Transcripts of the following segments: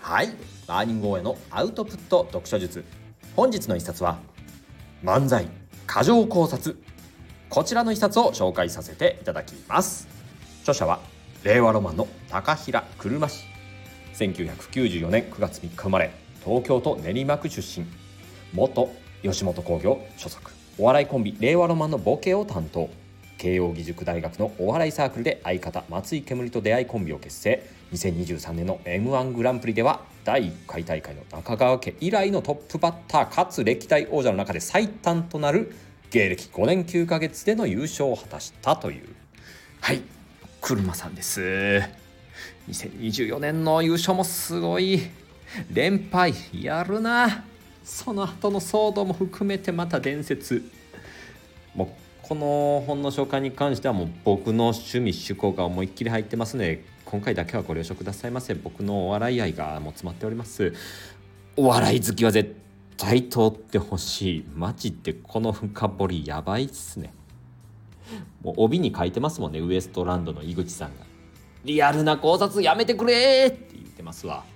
はい、バーニング大家のアウトプット読書術。本日の一冊は漫才過剰考察。こちらの一冊を紹介させていただきます。著者は令和ロマンの高平車氏。1994年9月3日生まれ、東京都練馬区出身。元吉本興業所属。お笑いコンビ令和ロマンのボケを担当。慶應義塾大学のお笑いサークルで相方松井けむりと出会いコンビを結成。2023年の M1 グランプリでは第1回大会の中川家以来のトップバッターかつ歴代王者の中で最短となる芸歴5年9ヶ月での優勝を果たしたという、はい、車さんです。2024年の優勝もすごい。連敗やるな。その後の騒動も含めてまた伝説。もうこの本の紹介に関してはもう僕の趣味趣向が思いっきり入ってますので、今回だけはご了承くださいませ。僕のお笑い愛がもう詰まっております。お笑い好きは絶対通ってほしい。マジでこの深掘りやばいっすね。もう帯に書いてますもんね、ウエストランドの井口さんがリアルな考察やめてくれって言ってますわ。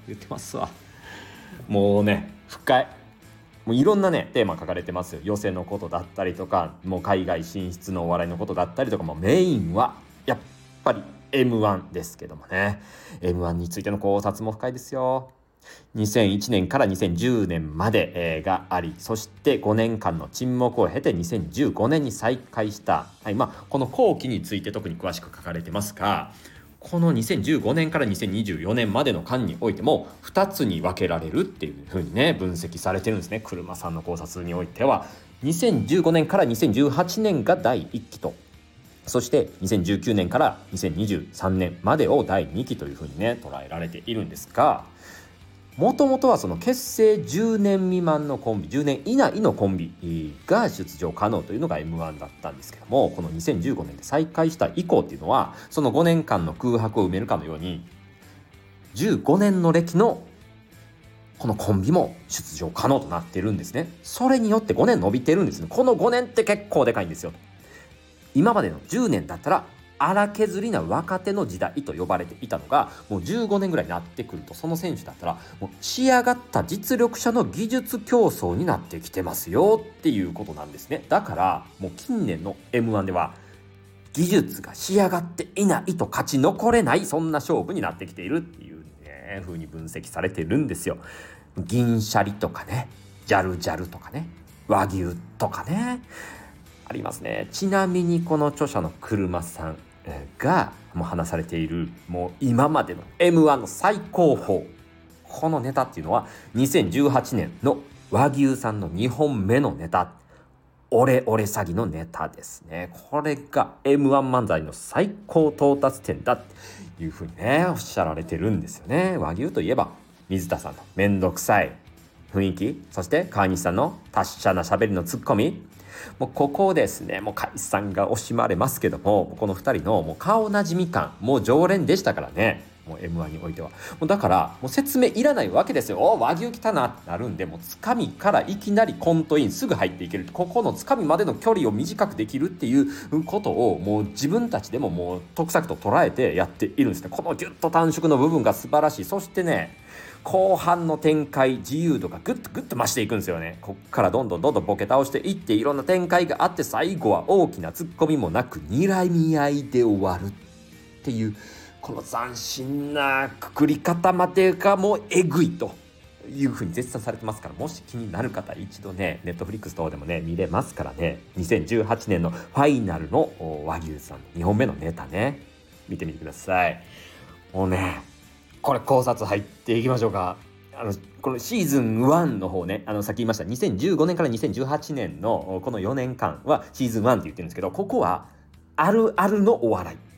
もうね、深い。もういろんなねテーマ書かれてますよ。寄席のことだったりとか、もう海外進出のお笑いのことだったりとか、もうメインはやっぱり M1 ですけどもね、 M1 についての考察も深いですよ。2001年から2010年までがあり、そして5年間の沈黙を経て2015年に再開した、この後期について特に詳しく書かれてますが、この2015年から2024年までの間においても2つに分けられるっていう風にね分析されてるんですね。車さんの考察においては2015年から2018年が第1期と、そして2019年から2023年までを第2期という風にね捉えられているんですが、もともとはその結成10年未満のコンビ、10年以内のコンビが出場可能というのが M1 だったんですけども、この2015年で再開した以降っていうのはその5年間の空白を埋めるかのように15年の歴のこのコンビも出場可能となっているんですね。それによって5年伸びてるんですね。この5年って結構でかいんですよ。今までの10年だったら荒削りな若手の時代と呼ばれていたのが、もう15年ぐらいになってくると、その選手だったらもう仕上がった実力者の技術競争になってきてますよっていうことなんですね。だからもう近年の M1 では技術が仕上がっていないと勝ち残れない、そんな勝負になってきているっていうね風に分析されてるんですよ。銀シャリとかね、ジャルジャルとかね、和牛とかねありますね。ちなみにこの著者の車さんがもう話されている、もう今までの M1 の最高峰、このネタっていうのは2018年の和牛さんの2本目のネタ、オレオレ詐欺のネタですね。これが M1 漫才の最高到達点だっていうふうにねおっしゃられてるんですよね。和牛といえば水田さんのめんどくさい雰囲気、そして川西さんの達者な喋りのツッコミ、もうここですね、もう解散が惜しまれますけども、この2人のもう顔なじみ感、もう常連でしたからね、もう M1 においては。もうだからもう説明いらないわけですよ。お和牛来たなってなるんで、もうつかみからいきなりコントインすぐ入っていける、ここのつかみまでの距離を短くできるっていうことをもう自分たちでももう得策と捉えてやっているんですね。このギュッと短縮の部分が素晴らしい。そしてね、後半の展開自由度がグッと増していくんですよね。こっからどんどんボケ倒していって、いろんな展開があって、最後は大きなツッコミもなく睨み合いで終わるっていう、この斬新なくくり方までがもうえぐいというふうに絶賛されてますから、もし気になる方一度ねネットフリックス等でもね見れますからね、2018年のファイナルの和牛さん2本目のネタね見てみてください。もうね、これ考察入っていきましょうか。このシーズン1の方ね、さっき言いました2015年から2018年のこの4年間はシーズン1って言ってるんですけど、ここはあるあるのお笑い、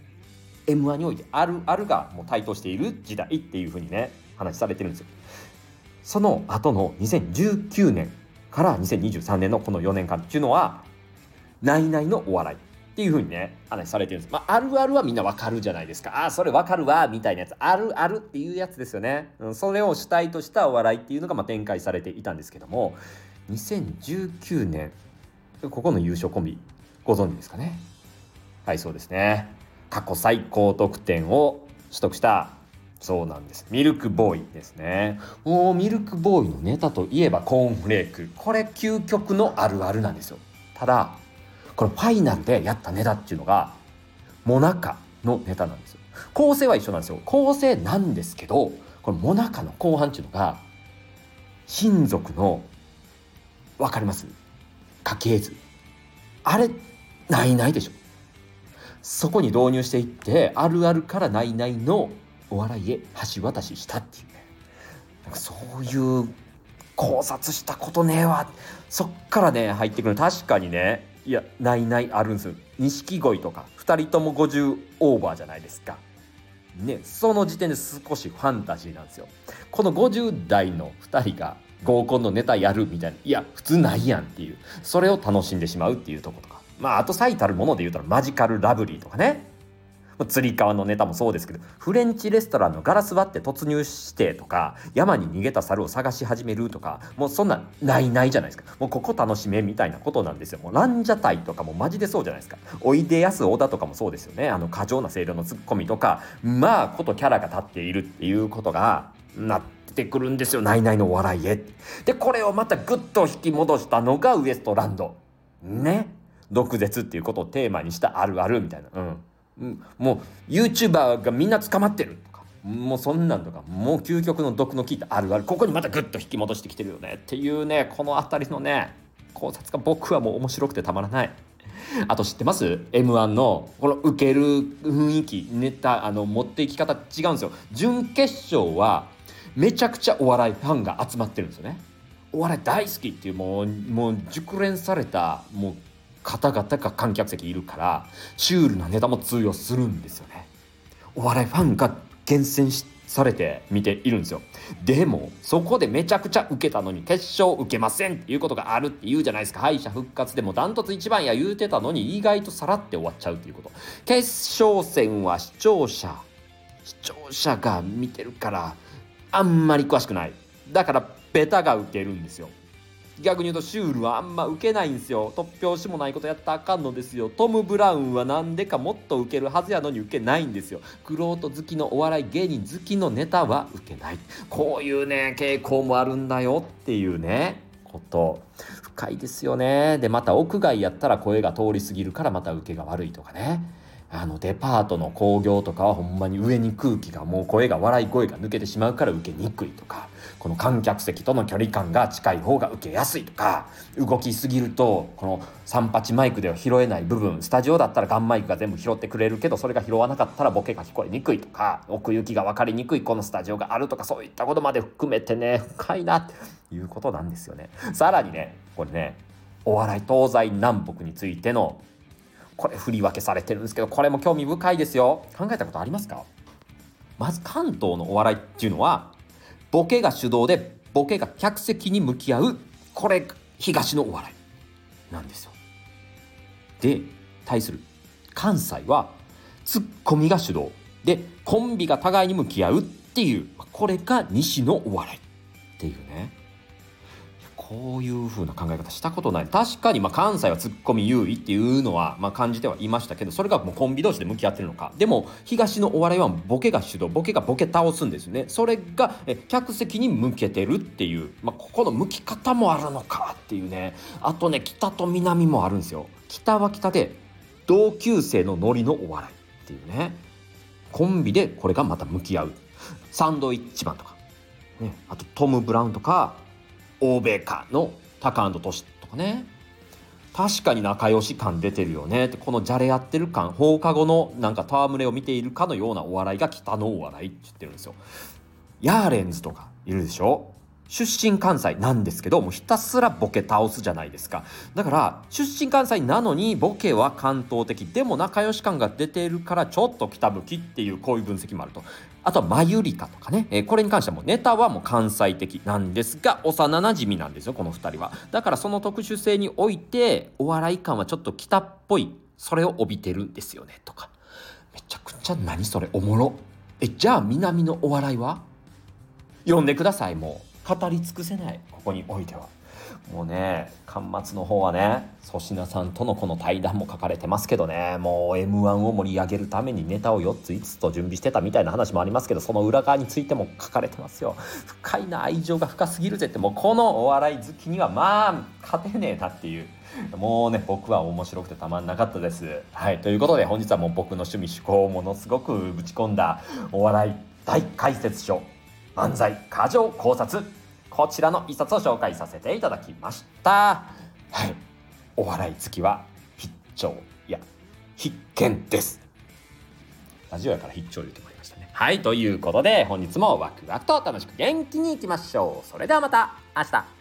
M1 においてあるあるがもう台頭している時代っていう風にね話されてるんですよ。その後の2019年から2023年のこの4年間っていうのはナイナイのお笑いっていう風にね話されてるんです。あるあるはみんなわかるじゃないですか。それわかるわみたいなやつ、あるあるっていうやつですよね。それを主体としたお笑いっていうのが展開されていたんですけども、2019年ここの優勝コンビご存知ですかね。はい、そうですね。過去最高得点を取得したそうなんです。ミルクボーイですね。もうミルクボーイのネタといえばコーンフレーク。これ究極のあるあるなんですよ。ただこのファイナルでやったネタっていうのがモナカのネタなんですよ。構成は一緒なんですよ。構成なんですけど、このモナカの後半っていうのが親族の、わかります？家系図。あれないでしょ。そこに導入していって、あるあるからないのお笑いへ橋渡ししたっていうね。なんかそういう考察したことねえわ。そっからね入ってくる。確かにね、いやないあるんですよ。錦鯉とか2人とも50オーバーじゃないですかね。その時点で少しファンタジーなんですよ。この50代の2人が合コンのネタやるみたいな、いや普通ないやんっていう、それを楽しんでしまうっていうところとか、あと最たるもので言うとマジカルラブリーとかね、つり革のネタもそうですけど、フレンチレストランのガラス割って突入してとか、山に逃げた猿を探し始めるとか、もうそんなないじゃないですか。もうここ楽しめみたいなことなんですよ。もうランジャタイとかもマジでそうじゃないですか。おいでやす小田とかもそうですよね。過剰な声量のツッコミとか、ことキャラが立っているっていうことがなってくるんですよ。ないのお笑いへ。でこれをまたグッと引き戻したのがウエストランドね。毒舌っていうことをテーマにしたあるあるみたいな、もう YouTuber がみんな捕まってるとか、もうそんなんとか、もう究極の毒の効いたあるある、ここにまたグッと引き戻してきてるよねっていうね、このあたりのね考察が僕はもう面白くてたまらない。あと知ってます？ M1 のこの受ける雰囲気、ネタ持っていき方違うんですよ。準決勝はめちゃくちゃお笑いファンが集まってるんですよね。お笑い大好きっていう、もう熟練されたもう方々が観客席いるから、シュールなネタも通用するんですよね。お笑いファンが厳選されて見ているんですよ。でもそこでめちゃくちゃ受けたのに決勝受けませんっていうことがあるって言うじゃないですか。敗者復活でもダントツ一番や言うてたのに、意外とさらって終わっちゃうっていうこと。決勝戦は視聴者が見てるからあんまり詳しくない。だからベタが受けるんですよ。逆に言うとシュールはあんま受けないんですよ。突拍子もないことやったらあかんのですよ。トム・ブラウンはなんでかもっと受けるはずやのに受けないんですよ。玄人好きのお笑い芸人好きのネタは受けない。こういうね傾向もあるんだよっていうねこと、深いですよね。でまた屋外やったら声が通り過ぎるからまた受けが悪いとかね。デパートの興行とかはほんまに上に空気が、もう声が笑い声が抜けてしまうから受けにくいとか、この観客席との距離感が近い方が受けやすいとか、動きすぎるとこの38マイクでは拾えない部分、スタジオだったらガンマイクが全部拾ってくれるけどそれが拾わなかったらボケが聞こえにくいとか、奥行きが分かりにくいこのスタジオがあるとか、そういったことまで含めてね深いなっていうことなんですよね。さらにねこれね、お笑い東西南北についてのこれ振り分けされてるんですけど、これも興味深いですよ。考えたことありますか？まず関東のお笑いっていうのはボケが主導でボケが客席に向き合う、これ東のお笑いなんですよ。で対する関西はツッコミが主導でコンビが互いに向き合うっていう、これが西のお笑いっていうね。こういう風な考え方したことない。確かに関西はツッコミ優位っていうのは感じてはいましたけど、それがもうコンビ同士で向き合ってるのか。でも東のお笑いはボケが主導、ボケがボケ倒すんですね。それが客席に向けてるっていう、ここの向き方もあるのかっていうね。あとね、北と南もあるんですよ。北は北で同級生のノリのお笑いっていうね、コンビでこれがまた向き合う。サンドイッチマンとか、ね、あとトム・ブラウンとか欧米かのタカアンドトシとかね、確かに仲良し感出てるよねって、このじゃれ合ってる感、放課後のなんか戯れを見ているかのようなお笑いが北のお笑いって言ってるんですよ。ヤーレンズとかいるでしょ。出身関西なんですけど、もうひたすらボケ倒すじゃないですか。だから出身関西なのにボケは関東的でも仲良し感が出ているからちょっと北向きっていう、こういう分析もあると。あとはマユリカとかね、これに関してはもうネタはもう関西的なんですが幼馴染なんですよ、この2人は。だからその特殊性においてお笑い感はちょっと北っぽい、それを帯びてるんですよねとか。めちゃくちゃ何それおもろ。じゃあ南のお笑いは読んでください。もう語り尽くせない、ここにおいては。 もうね巻末の方はね粗品さんとのこの対談も書かれてますけどね、もう M1 を盛り上げるためにネタを4つ5つと準備してたみたいな話もありますけど、その裏側についても書かれてますよ。深いな、愛情が深すぎるぜって、もうこのお笑い好きにはまあ勝てねえなっていう、もうね僕は面白くてたまんなかったです。はい、ということで本日はもう僕の趣味趣向をものすごくぶち込んだお笑い大解説書漫才過剰考察、こちらの一冊を紹介させていただきました。はい、お笑い好きは必聴いや必見です。ラジオやから必聴言ってまいりましたね。はい、ということで本日もワクワクと楽しく元気にいきましょう。それではまた明日。